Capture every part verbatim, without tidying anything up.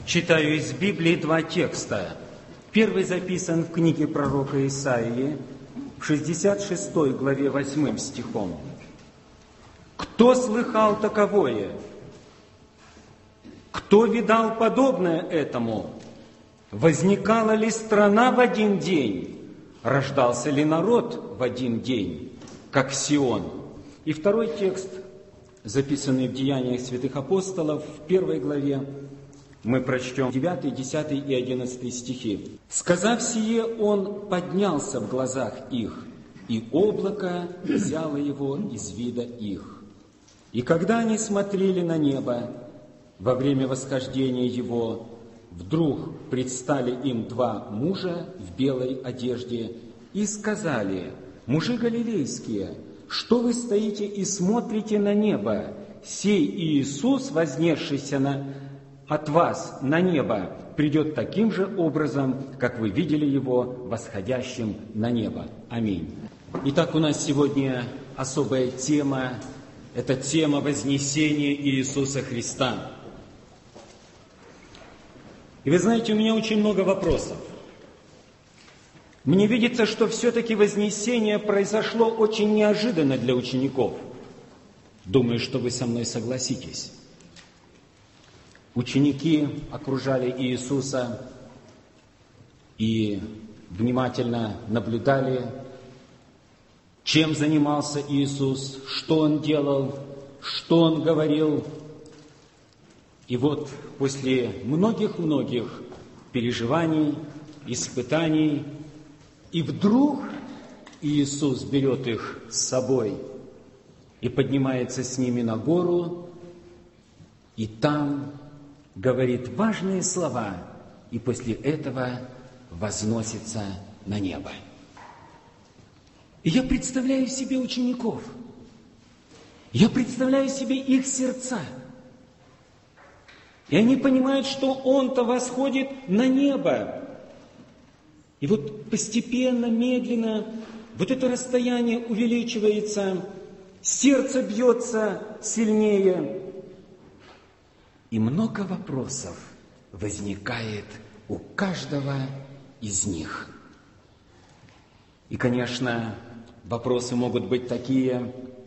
Читаю из Библии два текста. Первый записан в книге пророка Исаии, в шестьдесят шестой главе восьмым стихом. «Кто слыхал таковое? Кто видал подобное этому? Возникала ли страна в один день? Рождался ли народ в один день, как Сион?» И второй текст, записанный в Деяниях святых апостолов, в первой главе, мы прочтем девятый, десятый и одиннадцатый стихи. «Сказав сие, он поднялся в глазах их, и облако взяло его из вида их. И когда они смотрели на небо во время восхождения его, вдруг предстали им два мужа в белой одежде и сказали: мужи галилейские, что вы стоите и смотрите на небо? Сей Иисус, вознесшийся на от вас на небо, придет таким же образом, как вы видели его восходящим на небо. Аминь». Итак, у нас сегодня особая тема. Это тема вознесения Иисуса Христа. И вы знаете, у меня очень много вопросов. Мне видится, что все-таки вознесение произошло очень неожиданно для учеников. Думаю, что вы со мной согласитесь. Ученики окружали Иисуса и внимательно наблюдали, чем занимался Иисус, что Он делал, что Он говорил. И вот после многих-многих переживаний, испытаний, и вдруг Иисус берет их с собой и поднимается с ними на гору, и там говорит важные слова, и после этого возносится на небо. И я представляю себе учеников, я представляю себе их сердца, и они понимают, что Он-то восходит на небо. И вот постепенно, медленно вот это расстояние увеличивается, сердце бьется сильнее, и много вопросов возникает у каждого из них. И, конечно, вопросы могут быть такие: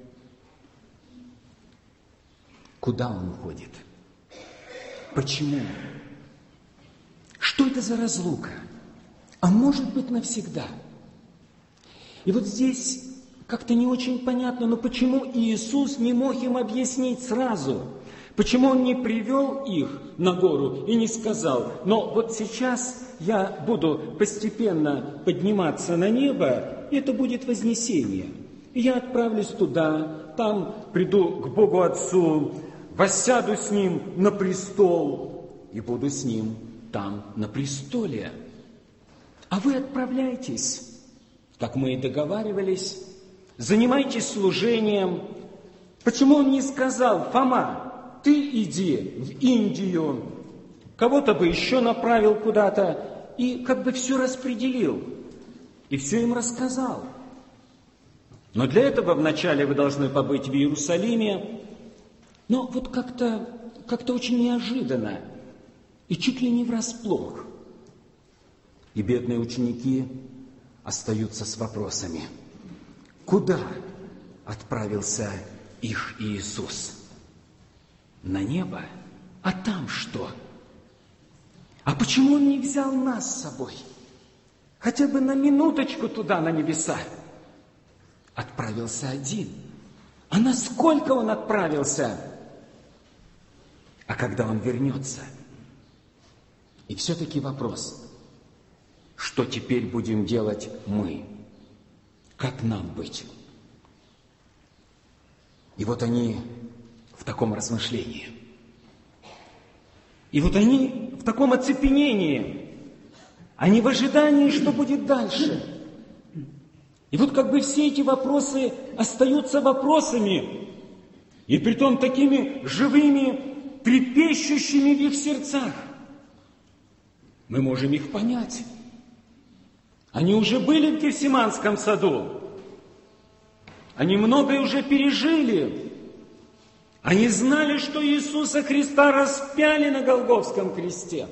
куда Он уходит? Почему? Что это за разлука? А может быть, навсегда? И вот здесь как-то не очень понятно, но почему Иисус не мог им объяснить сразу? Почему Он не привел их на гору и не сказал: но вот сейчас я буду постепенно подниматься на небо, и это будет вознесение. И я отправлюсь туда, там приду к Богу Отцу, воссяду с Ним на престол и буду с Ним там на престоле. А вы отправляйтесь, как мы и договаривались, занимайтесь служением. Почему Он не сказал: Фома, ты иди в Индию, кого-то бы еще направил куда-то, и как бы все распределил, и все им рассказал. Но для этого вначале вы должны побыть в Иерусалиме. Но вот как-то, как-то очень неожиданно, и чуть ли не врасплох. И бедные ученики остаются с вопросами: куда отправился их Иисус? На небо? А там что? А почему Он не взял нас с собой? Хотя бы на минуточку туда, на небеса. Отправился один. А насколько Он отправился? А когда Он вернется? И все-таки вопрос: что теперь будем делать мы? Как нам быть? И вот они в таком размышлении. И вот они в таком оцепенении. Они в ожидании, что будет дальше. И вот как бы все эти вопросы остаются вопросами, и притом такими живыми, трепещущими в их сердцах. Мы можем их понять. Они уже были в Гефсиманском саду. Они многое уже пережили. Они знали, что Иисуса Христа распяли на Голгофском кресте.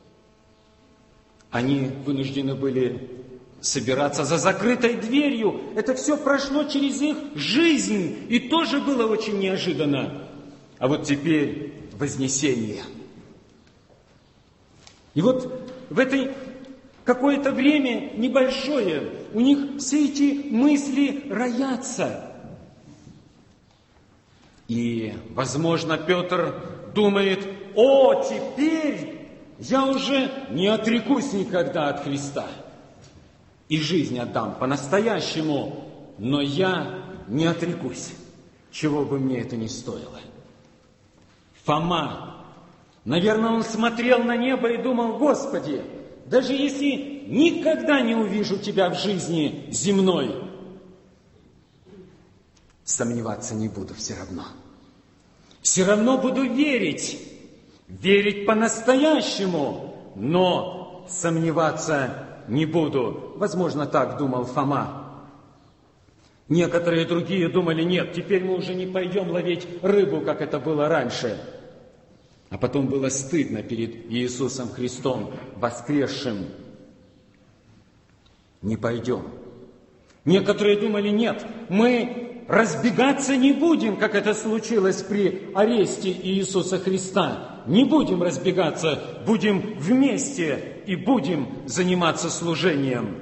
Они вынуждены были собираться за закрытой дверью. Это все прошло через их жизнь, и тоже было очень неожиданно. А вот теперь вознесение. И вот в это какое-то время небольшое у них все эти мысли роятся. И, возможно, Петр думает: о, теперь я уже не отрекусь никогда от Христа. И жизнь отдам по-настоящему, но я не отрекусь, чего бы мне это ни стоило. Фома, наверное, он смотрел на небо и думал: Господи, даже если никогда не увижу Тебя в жизни земной, сомневаться не буду все равно. Все равно буду верить, верить по-настоящему, но сомневаться не буду. Возможно, так думал Фома. Некоторые другие думали: нет, теперь мы уже не пойдем ловить рыбу, как это было раньше. А потом было стыдно перед Иисусом Христом, воскресшим. Не пойдем. Некоторые думали: нет, мы разбегаться не будем, как это случилось при аресте Иисуса Христа. Не будем разбегаться, будем вместе и будем заниматься служением.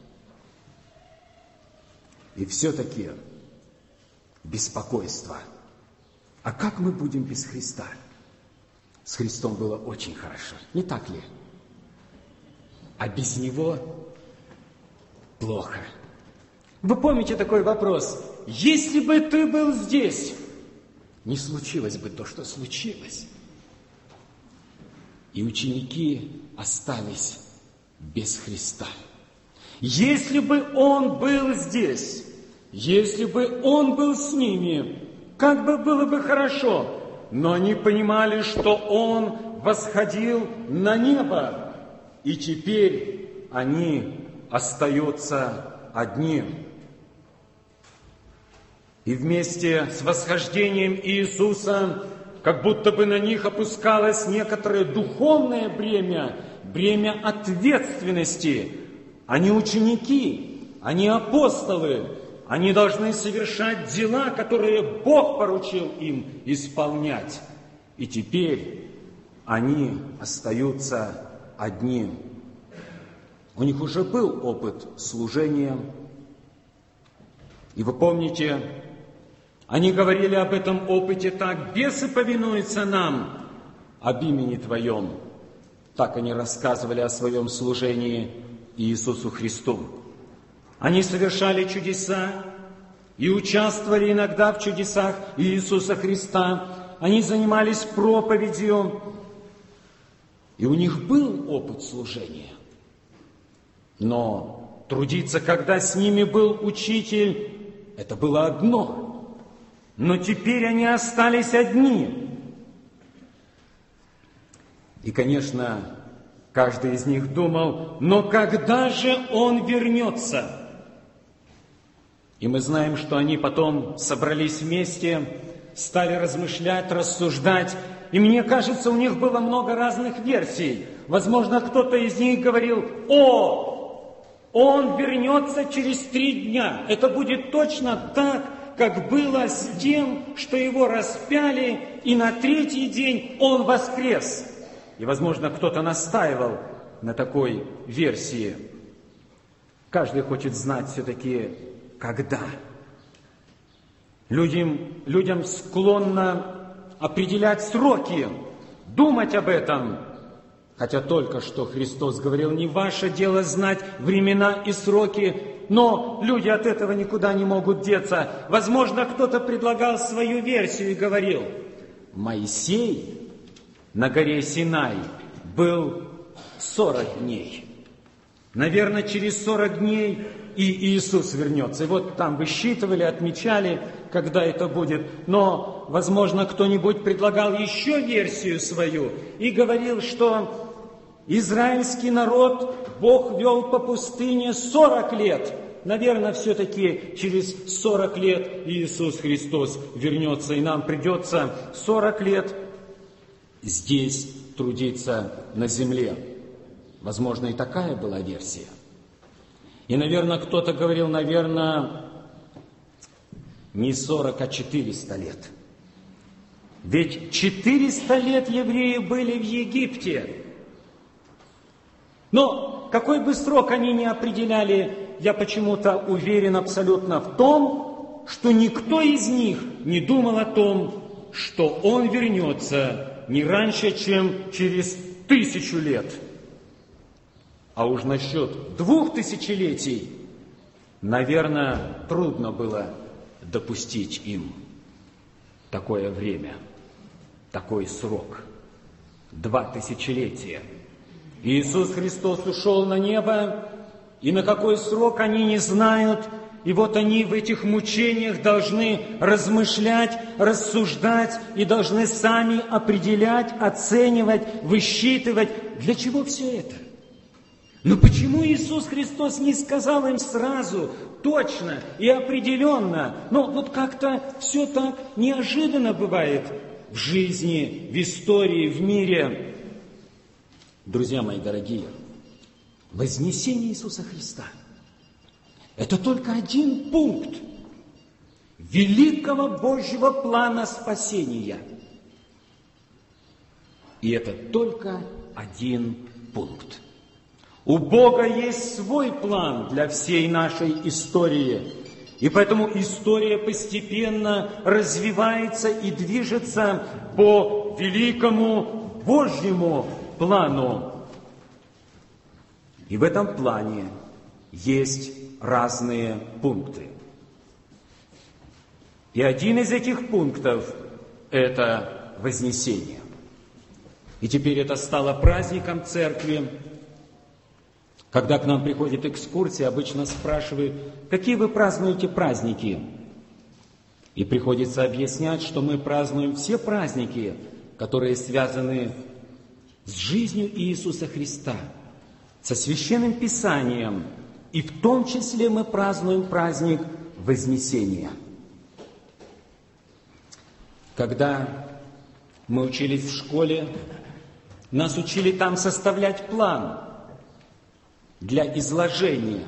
И все-таки беспокойство. А как мы будем без Христа? С Христом было очень хорошо, не так ли? А без Него плохо. Вы помните такой вопрос? Если бы ты был здесь, не случилось бы то, что случилось. И ученики остались без Христа. Если бы Он был здесь, если бы Он был с ними, как бы было бы хорошо. Но они понимали, что Он восходил на небо, и теперь они остаются одни. И вместе с восхождением Иисуса, как будто бы на них опускалось некоторое духовное бремя, бремя ответственности. Они ученики, они апостолы, они должны совершать дела, которые Бог поручил им исполнять. И теперь они остаются одни. У них уже был опыт служения. И вы помните, они говорили об этом опыте так: бесы повинуются нам об имени Твоем. Так они рассказывали о своем служении Иисусу Христу. Они совершали чудеса и участвовали иногда в чудесах Иисуса Христа. Они занимались проповедью, и у них был опыт служения. Но трудиться, когда с ними был учитель, это было одно. Но теперь они остались одни. И, конечно, каждый из них думал: но когда же Он вернется? И мы знаем, что они потом собрались вместе, стали размышлять, рассуждать. И мне кажется, у них было много разных версий. Возможно, кто-то из них говорил: о, Он вернется через три дня. Это будет точно так, как было с тем, что Его распяли, и на третий день Он воскрес. И, возможно, кто-то настаивал на такой версии. Каждый хочет знать все-таки, когда. Людям, людям склонно определять сроки, думать об этом. Хотя только что Христос говорил: не ваше дело знать времена и сроки, но люди от этого никуда не могут деться. Возможно, кто-то предлагал свою версию и говорил: Моисей на горе Синай был сорок дней. Наверное, через сорок дней и Иисус вернется. И вот там высчитывали, отмечали, когда это будет. Но, возможно, кто-нибудь предлагал еще версию свою и говорил, что израильский народ Бог вел по пустыне сорок лет, наверное, все-таки через сорок лет Иисус Христос вернется, и нам придется сорок лет здесь трудиться на земле. Возможно, и такая была версия. И, наверное, кто-то говорил, наверное, не сорок, а четыреста лет. Ведь четыреста лет евреи были в Египте. Но какой бы срок они ни определяли, я почему-то уверен абсолютно в том, что никто из них не думал о том, что он вернется не раньше, чем через тысячу лет. А уж насчет двух тысячелетий, наверное, трудно было допустить им такое время, такой срок. Два тысячелетия. Иисус Христос ушел на небо, и на какой срок они не знают, и вот они в этих мучениях должны размышлять, рассуждать, и должны сами определять, оценивать, высчитывать. Для чего все это? Но почему Иисус Христос не сказал им сразу, точно и определенно? Ну, вот как-то все так неожиданно бывает в жизни, в истории, в мире. Друзья мои дорогие, вознесение Иисуса Христа – это только один пункт великого Божьего плана спасения. И это только один пункт. У Бога есть свой план для всей нашей истории. И поэтому история постепенно развивается и движется по великому Божьему плану. И в этом плане есть разные пункты. И один из этих пунктов – это вознесение. И теперь это стало праздником церкви. Когда к нам приходит экскурсия, обычно спрашивают, какие вы празднуете праздники? И приходится объяснять, что мы празднуем все праздники, которые связаны с жизнью Иисуса Христа, со Священным Писанием, и в том числе мы празднуем праздник Вознесения. Когда мы учились в школе, нас учили там составлять план для изложения.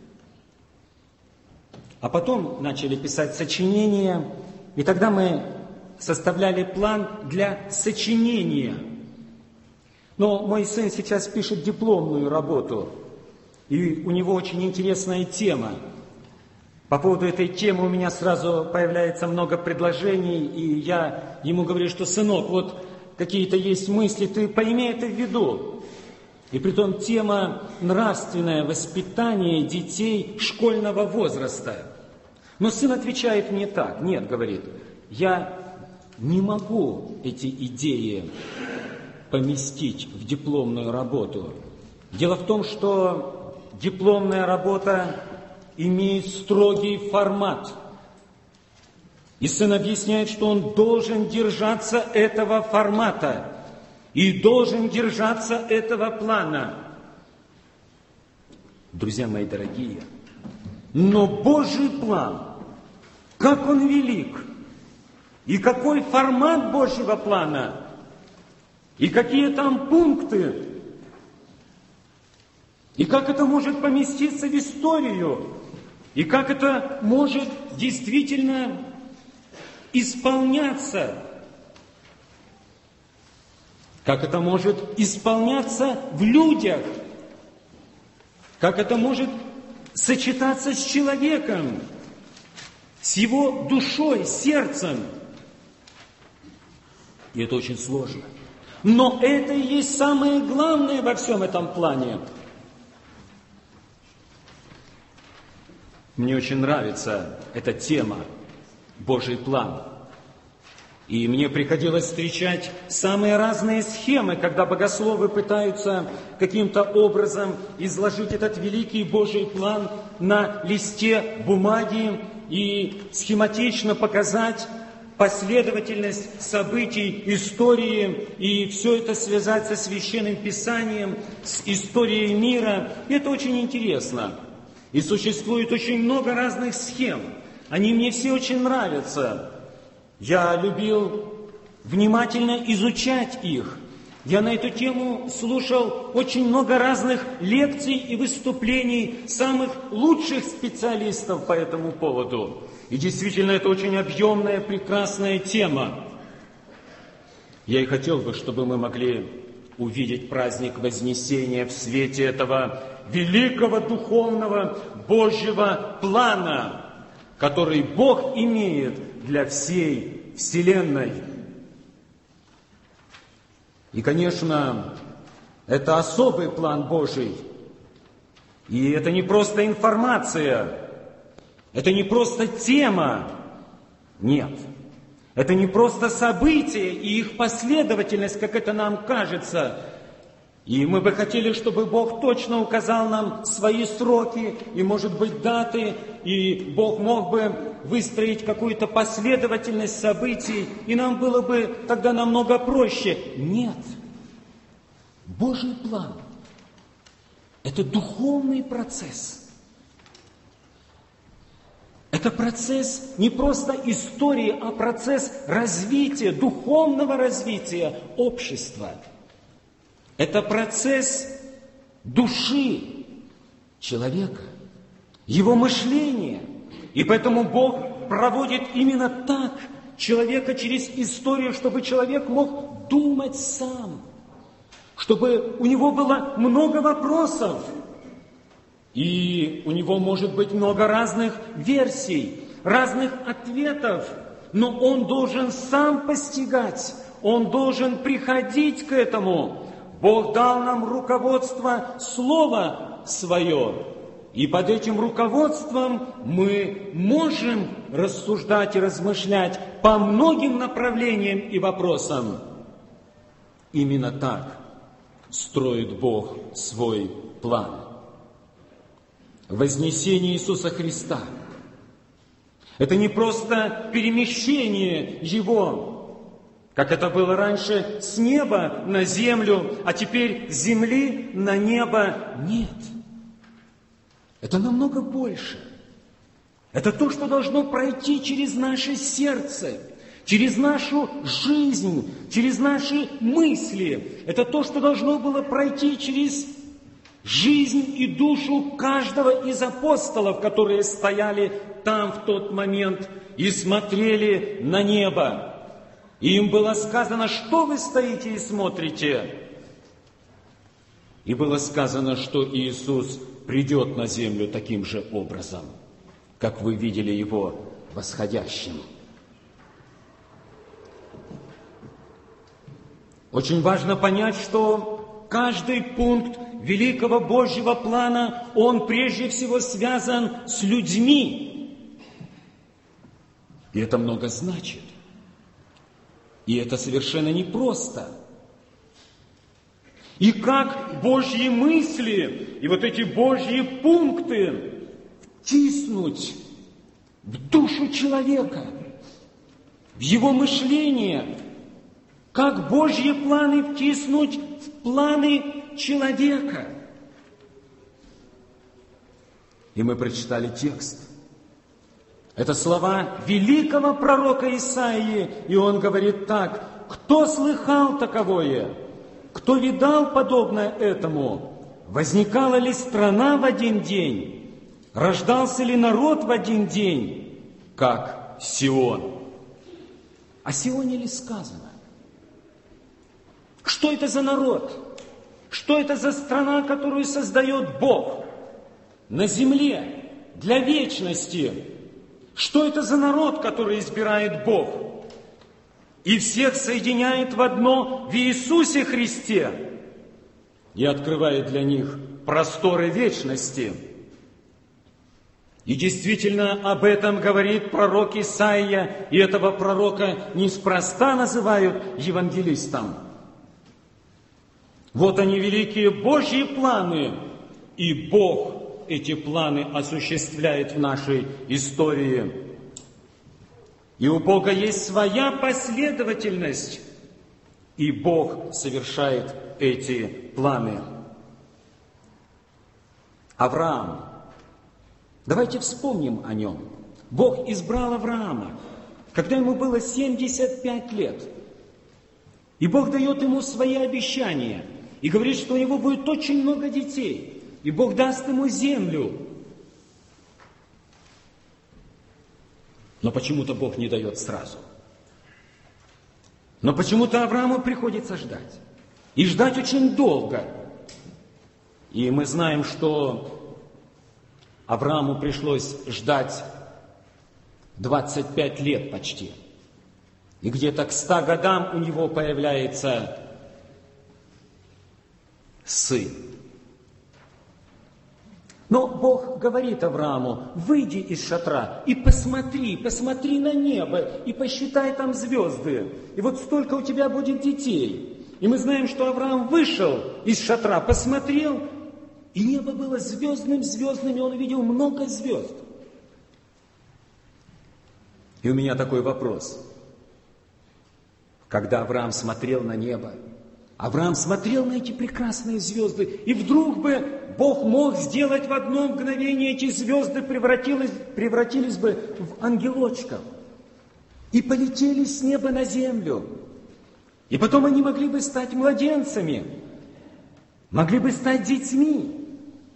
А потом начали писать сочинения, и тогда мы составляли план для сочинения. Но мой сын сейчас пишет дипломную работу, и у него очень интересная тема. По поводу этой темы у меня сразу появляется много предложений, и я ему говорю, что, сынок, вот какие-то есть мысли, ты пойми это в виду. И притом тема нравственное воспитание детей школьного возраста. Но сын отвечает мне так, нет, говорит, я не могу эти идеи поместить в дипломную работу. Дело в том, что дипломная работа имеет строгий формат. И сын объясняет, что он должен держаться этого формата и должен держаться этого плана. Друзья мои дорогие, но Божий план, как он велик, и какой формат Божьего плана, и какие там пункты, и как это может поместиться в историю, и как это может действительно исполняться, как это может исполняться в людях, как это может сочетаться с человеком, с его душой, сердцем. И это очень сложно. Но это и есть самое главное во всем этом плане. Мне очень нравится эта тема «Божий план». И мне приходилось встречать самые разные схемы, когда богословы пытаются каким-то образом изложить этот великий Божий план на листе бумаги и схематично показать последовательность событий, истории, и все это связать со Священным Писанием, с историей мира. И это очень интересно. И существует очень много разных схем. Они мне все очень нравятся. Я любил внимательно изучать их. Я на эту тему слушал очень много разных лекций и выступлений самых лучших специалистов по этому поводу. И действительно, это очень объемная, прекрасная тема. Я и хотел бы, чтобы мы могли увидеть праздник Вознесения в свете этого великого духовного Божьего плана, который Бог имеет для всей Вселенной. И, конечно, это особый план Божий. И это не просто информация, это не просто тема. Нет. Это не просто события и их последовательность, как это нам кажется. И мы бы хотели, чтобы Бог точно указал нам свои сроки и, может быть, даты, и Бог мог бы выстроить какую-то последовательность событий, и нам было бы тогда намного проще. Нет. Божий план – это духовный процесс. Это процесс не просто истории, а процесс развития, духовного развития общества. Это процесс души человека, его мышления. И поэтому Бог проводит именно так человека через историю, чтобы человек мог думать сам, чтобы у него было много вопросов, и у него может быть много разных версий, разных ответов, но он должен сам постигать, он должен приходить к этому. Бог дал нам руководство, Слово Свое, и под этим руководством мы можем рассуждать и размышлять по многим направлениям и вопросам. Именно так строит Бог свой план. Вознесение Иисуса Христа – это не просто перемещение Его, как это было раньше, с неба на землю, а теперь с земли на небо. Нет. Это намного больше. Это то, что должно пройти через наше сердце, через нашу жизнь, через наши мысли. Это то, что должно было пройти через жизнь и душу каждого из апостолов, которые стояли там в тот момент и смотрели на небо. И им было сказано, что вы стоите и смотрите? И было сказано, что Иисус придет на землю таким же образом, как вы видели Его восходящим. Очень важно понять, что каждый пункт великого Божьего плана, он прежде всего связан с людьми. И это много значит. И это совершенно непросто. И как Божьи мысли и вот эти Божьи пункты втиснуть в душу человека, в его мышление, как Божьи планы втиснуть в планы человека. И мы прочитали текст. Это слова великого пророка Исаии, и он говорит так: «Кто слыхал таковое? Кто видал подобное этому? Возникала ли страна в один день? Рождался ли народ в один день, как Сион?» О Сионе ли сказано? Что это за народ? Что это за страна, которую создает Бог на земле для вечности? Что это за народ, который избирает Бог и всех соединяет в одно в Иисусе Христе и открывает для них просторы вечности? И действительно об этом говорит пророк Исаия, и этого пророка неспроста называют евангелистом. Вот они, великие Божьи планы, и Бог эти планы осуществляет в нашей истории. И у Бога есть своя последовательность, и Бог совершает эти планы. Авраам Давайте вспомним о нем. Бог избрал Авраама, когда ему было семьдесят пять лет. И Бог дает ему свои обещания. И говорит, что у него будет очень много детей. И Бог даст ему землю. Но почему-то Бог не дает сразу. Но почему-то Аврааму приходится ждать. И ждать очень долго. И мы знаем, что Аврааму пришлось ждать двадцать пять лет почти. И где-то к ста годам у него появляется сын. Но Бог говорит Аврааму: выйди из шатра и посмотри, посмотри на небо и посчитай там звезды. И вот столько у тебя будет детей. И мы знаем, что Авраам вышел из шатра, посмотрел, и небо было звездным-звездным, и он увидел много звезд. И у меня такой вопрос. Когда Авраам смотрел на небо, Авраам смотрел на эти прекрасные звезды, и вдруг бы Бог мог сделать в одно мгновение, эти звезды превратились, превратились бы в ангелочков и полетели с неба на землю. И потом они могли бы стать младенцами, могли бы стать детьми.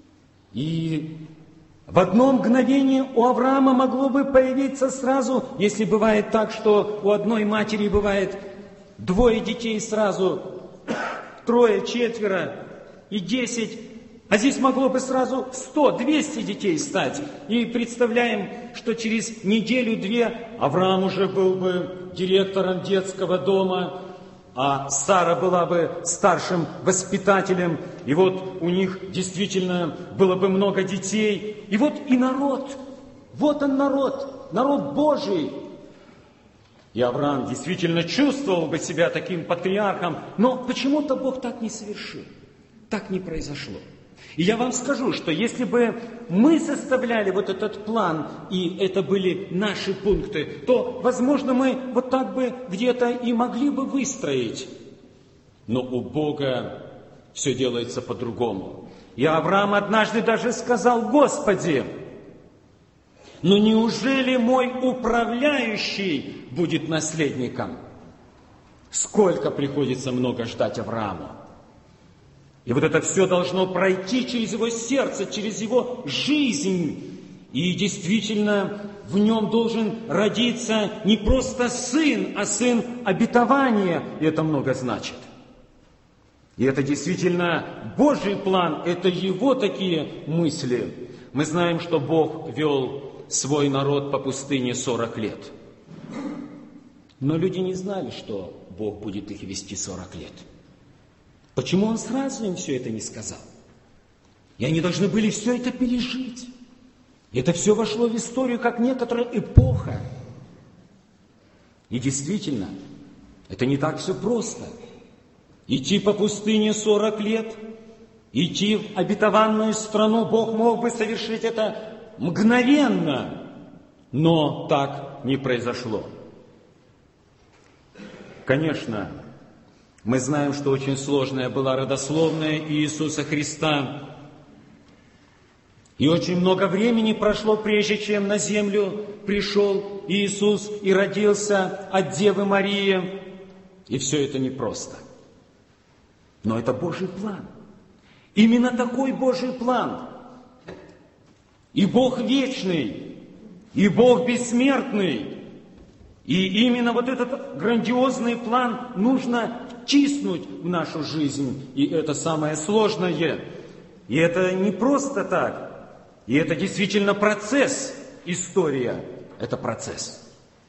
И в одно мгновение у Авраама могло бы появиться сразу, если бывает так, что у одной матери бывает двое детей сразу, трое, четверо и десять, а здесь могло бы сразу сто, двести детей стать. И представляем, что через неделю-две Авраам уже был бы директором детского дома, а Сара была бы старшим воспитателем, и вот у них действительно было бы много детей. И вот и народ, вот он народ, народ Божий. И Авраам действительно чувствовал бы себя таким патриархом, но почему-то Бог так не совершил, так не произошло. И я вам скажу, что если бы мы составляли вот этот план, и это были наши пункты, то, возможно, мы вот так бы где-то и могли бы выстроить. Но у Бога все делается по-другому. И Авраам однажды даже сказал: Господи, но неужели мой управляющий будет наследником? Сколько приходится много ждать Аврааму. И вот это все должно пройти через его сердце, через его жизнь. И действительно, в нем должен родиться не просто сын, а сын обетования. И это много значит. И это действительно Божий план, это его такие мысли. Мы знаем, что Бог вел свой народ по пустыне сорок лет. Но люди не знали, что Бог будет их вести сорок лет. Почему Он сразу им все это не сказал? И они должны были все это пережить. И это все вошло в историю, как некоторая эпоха. И действительно, это не так все просто. Идти по пустыне сорок лет, идти в обетованную страну, Бог мог бы совершить это мгновенно, но так не произошло. Конечно, мы знаем, что очень сложная была родословная Иисуса Христа. И очень много времени прошло, прежде чем на землю пришел Иисус и родился от Девы Марии. И все это непросто. Но это Божий план. Именно такой Божий план. И Бог вечный, и Бог бессмертный. И именно вот этот грандиозный план нужно втиснуть в нашу жизнь. И это самое сложное. И это не просто так. И это действительно процесс. История – это процесс.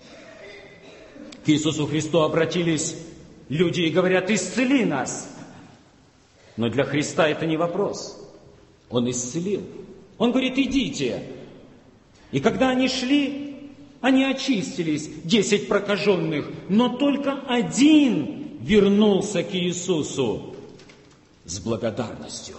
К Иисусу Христу обратились люди и говорят: исцели нас. Но для Христа это не вопрос. Он исцелил. Он говорит: идите. И когда они шли, они очистились, десять прокаженных, но только один вернулся к Иисусу с благодарностью.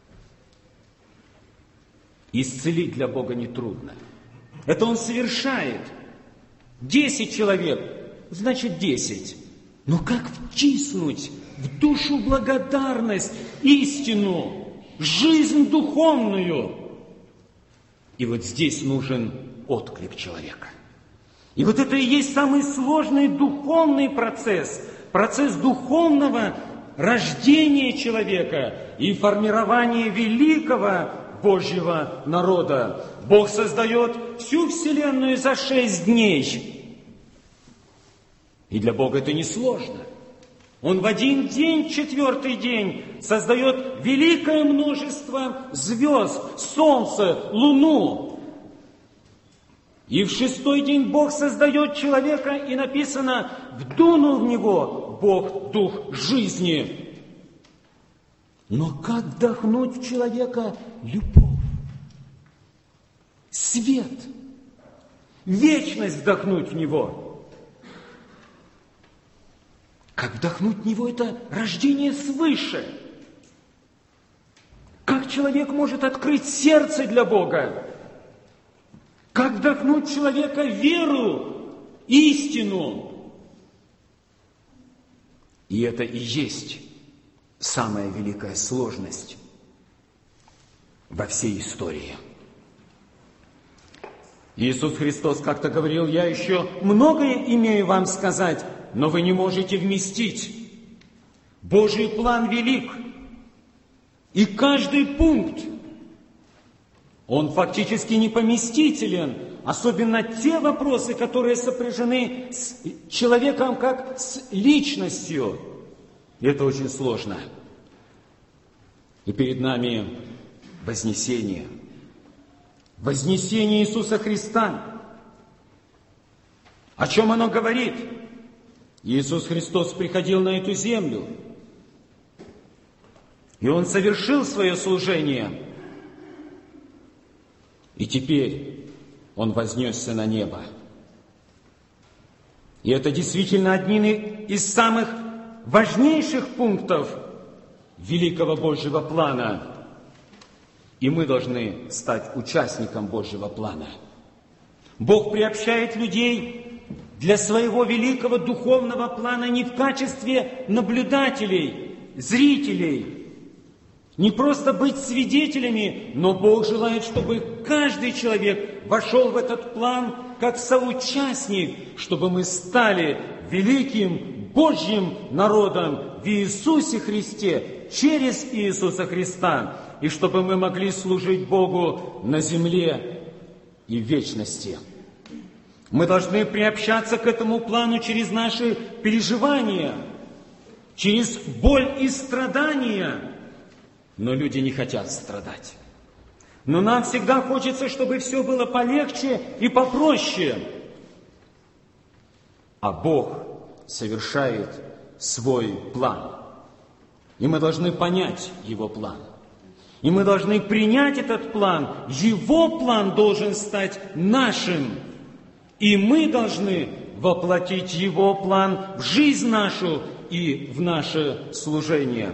Исцелить для Бога нетрудно. Это Он совершает. Десять человек, значит десять. Но как втиснуть в душу благодарность, истину, жизнь духовную? И вот здесь нужен отклик человека. И вот это и есть самый сложный духовный процесс, процесс духовного рождения человека и формирования великого Божьего народа. Бог создает всю вселенную за шесть дней. И для Бога это несложно. Он в один день, четвертый день, создает великое множество звезд, солнце, луну. И в шестой день Бог создает человека, и написано, вдунул в него Бог дух жизни. Но как вдохнуть в человека любовь, свет, вечность вдохнуть в него? Как вдохнуть в него это рождение свыше? Как человек может открыть сердце для Бога? Как вдохнуть в человека веру, истину? И это и есть самая великая сложность во всей истории. Иисус Христос как-то говорил: «Я еще многое имею вам сказать, но вы не можете вместить. Божий план велик, и каждый пункт, он фактически непоместителен, особенно те вопросы, которые сопряжены с человеком как с личностью. И это очень сложно. И перед нами вознесение. Вознесение Иисуса Христа. О чем оно говорит? Иисус Христос приходил на эту землю, и Он совершил свое служение, и теперь Он вознесся на небо. И это действительно один из самых важнейших пунктов великого Божьего плана. И мы должны стать участником Божьего плана. Бог приобщает людей для своего великого духовного плана не в качестве наблюдателей, зрителей, не просто быть свидетелями, но Бог желает, чтобы каждый человек вошел в этот план как соучастник, чтобы мы стали великим Божьим народом в Иисусе Христе, через Иисуса Христа, и чтобы мы могли служить Богу на земле и в вечности. Мы должны приобщаться к этому плану через наши переживания, через боль и страдания. Но люди не хотят страдать. Но нам всегда хочется, чтобы все было полегче и попроще. А Бог совершает свой план. И мы должны понять Его план. И мы должны принять этот план. Его план должен стать нашим. И мы должны воплотить Его план в жизнь нашу и в наше служение.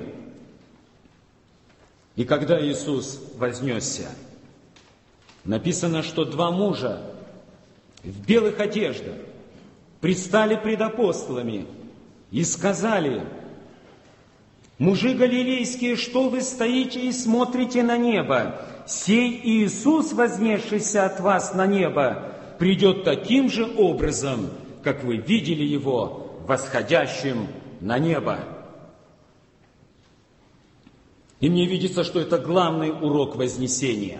И когда Иисус вознесся, написано, что два мужа в белых одеждах предстали пред апостолами и сказали: «Мужи галилейские, что вы стоите и смотрите на небо? Сей Иисус, вознесшийся от вас на небо, придет таким же образом, как вы видели Его восходящим на небо». И мне видится, что это главный урок вознесения.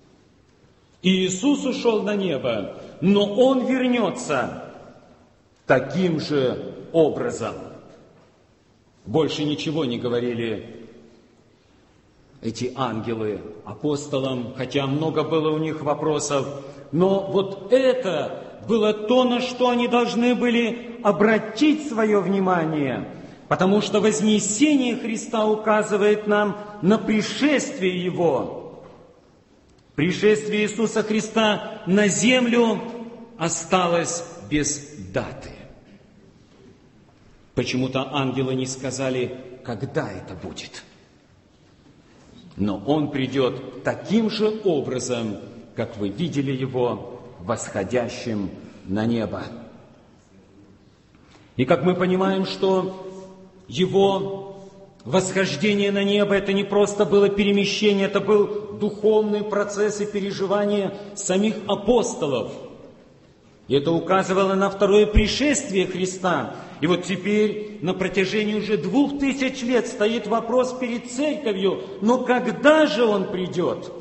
Иисус ушел на небо, но Он вернется таким же образом. Больше ничего не говорили эти ангелы апостолам, хотя много было у них вопросов. Но вот это было то, на что они должны были обратить свое внимание, потому что вознесение Христа указывает нам на пришествие Его. Пришествие Иисуса Христа на землю осталось без даты. Почему-то ангелы не сказали, когда это будет. Но Он придет таким же образом, как вы видели Его восходящим на небо. И как мы понимаем, что Его Восхождение на небо – это не просто было перемещение, это был духовный процесс и переживание самих апостолов. И это указывало на второе пришествие Христа. И вот теперь на протяжении уже двух тысяч лет стоит вопрос перед церковью, но когда же Он придет?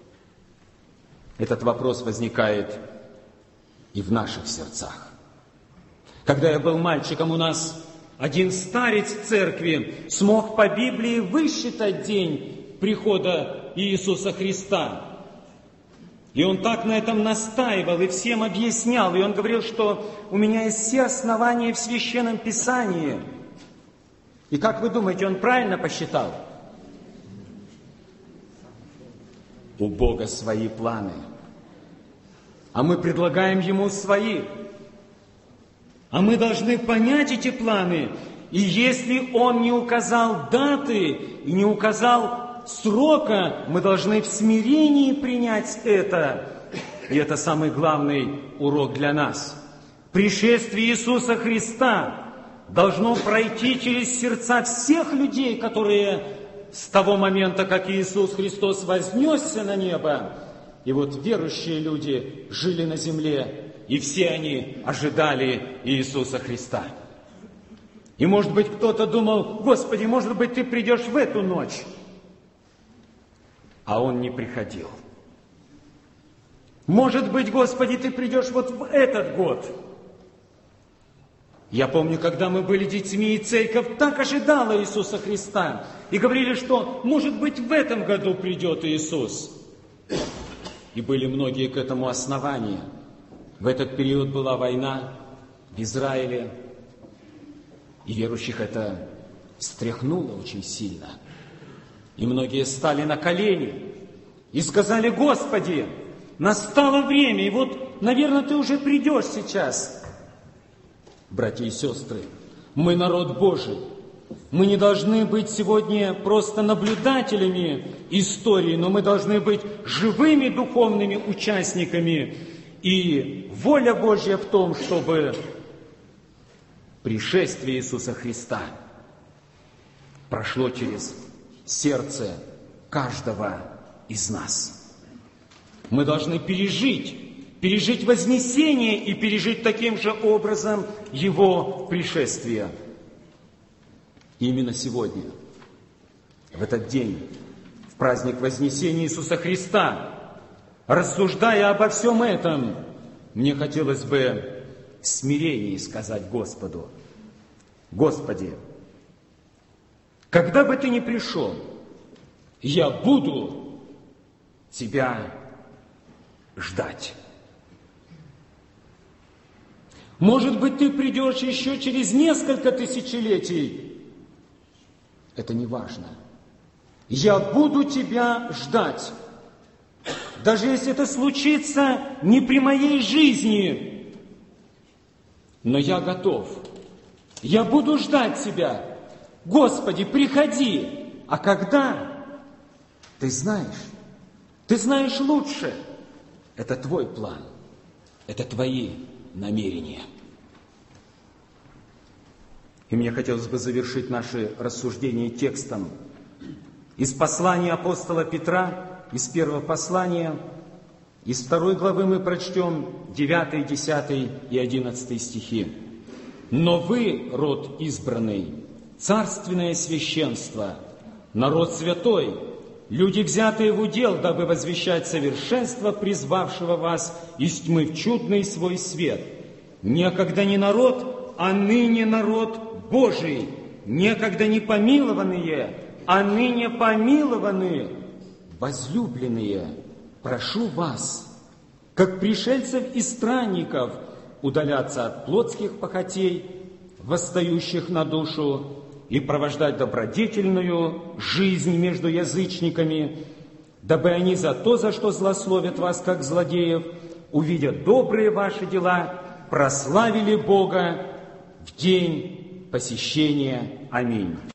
Этот вопрос возникает и в наших сердцах. Когда я был мальчиком, у нас один старец в церкви смог по Библии высчитать день прихода Иисуса Христа. И он так на этом настаивал и всем объяснял. И он говорил, что у меня есть все основания в Священном Писании. И как вы думаете, он правильно посчитал? У Бога свои планы. А мы предлагаем Ему свои. А мы должны понять эти планы. И если Он не указал даты и не указал срока, мы должны в смирении принять это. И это самый главный урок для нас. Пришествие Иисуса Христа должно пройти через сердца всех людей, которые с того момента, как Иисус Христос вознесся на небо, и вот верующие люди жили на земле, и все они ожидали Иисуса Христа. И, может быть, кто-то думал: Господи, может быть, Ты придешь в эту ночь. А Он не приходил. Может быть, Господи, Ты придешь вот в этот год. Я помню, когда мы были детьми, и церковь так ожидала Иисуса Христа. И говорили, что, может быть, в этом году придет Иисус. И были многие к этому основания. В этот период была война в Израиле. И верующих это встряхнуло очень сильно. И многие стали на колени и сказали: Господи, настало время, и вот, наверное, Ты уже придешь сейчас. Братья и сестры, мы народ Божий. Мы не должны быть сегодня просто наблюдателями истории, но мы должны быть живыми духовными участниками. И воля Божья в том, чтобы пришествие Иисуса Христа прошло через сердце каждого из нас. Мы должны пережить, пережить вознесение и пережить таким же образом Его пришествие. И именно сегодня, в этот день, в праздник Вознесения Иисуса Христа, рассуждая обо всем этом, мне хотелось бы в смирении сказать Господу: Господи, когда бы Ты ни пришел, я буду Тебя ждать. Может быть, Ты придешь еще через несколько тысячелетий. Это не важно. Я буду Тебя ждать. Даже если это случится не при моей жизни. Но я готов. Я буду ждать Тебя. Господи, приходи. А когда? Ты знаешь. Ты знаешь лучше. Это Твой план. Это Твои намерения. И мне хотелось бы завершить наши рассуждения текстом из послания апостола Петра, из первого послания, из второй главы мы прочтем девятый, десятый и одиннадцатый стихи. «Но вы, род избранный, царственное священство, народ святой, люди, взятые в удел, дабы возвещать совершенство призвавшего вас из тьмы в чудный свой свет. Некогда не народ, а ныне народ Божий, некогда не помилованные, а ныне помилованы, возлюбленные, прошу вас, как пришельцев и странников, удаляться от плотских похотей, восстающих на душу, и провождать добродетельную жизнь между язычниками, дабы они за то, за что злословят вас, как злодеев, увидя добрые ваши дела, прославили Бога в день посещения. Аминь.